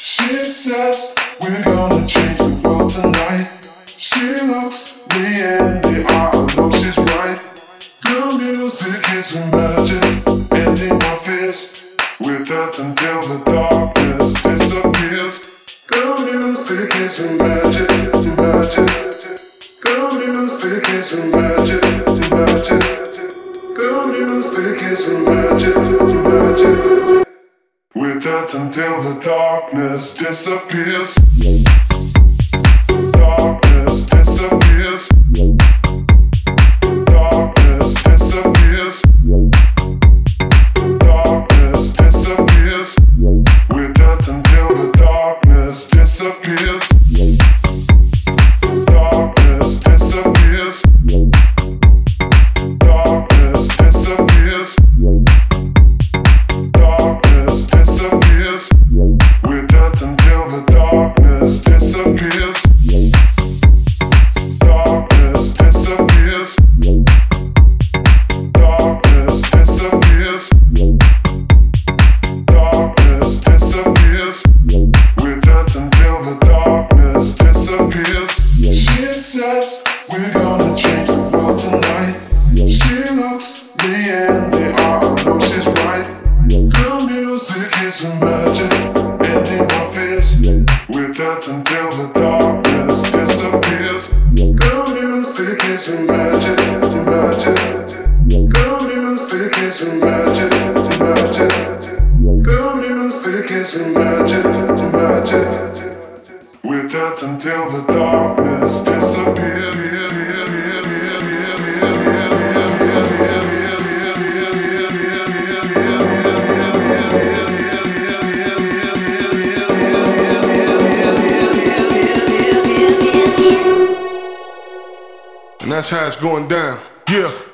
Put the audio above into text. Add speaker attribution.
Speaker 1: She says we're gonna change the world tonight. She looks me in the eye, I know she's right. The music is magic, ending my fears. We dance until the darkness disappears. The music is magic, magic. The music is magic, magic. The music is magic, magic. We dance until the darkness disappears. Darkness disappears. Darkness disappears. Darkness disappears. We dance until the darkness disappears. Darkness disappears. Darkness disappears. Darkness disappears. We dance until the darkness disappears. Darkness disappears. Darkness disappears. Darkness disappears. We dance until the darkness disappears. She says we're gonna change the world tonight. She looks me in the eye, I know she's right. The music is magic, ending my fears. We dance until the darkness disappears. The music is magic, magic. The music is magic, magic. The music is magic, magic. We dance until the darkness disappears.
Speaker 2: And that's how it's going down. Yeah.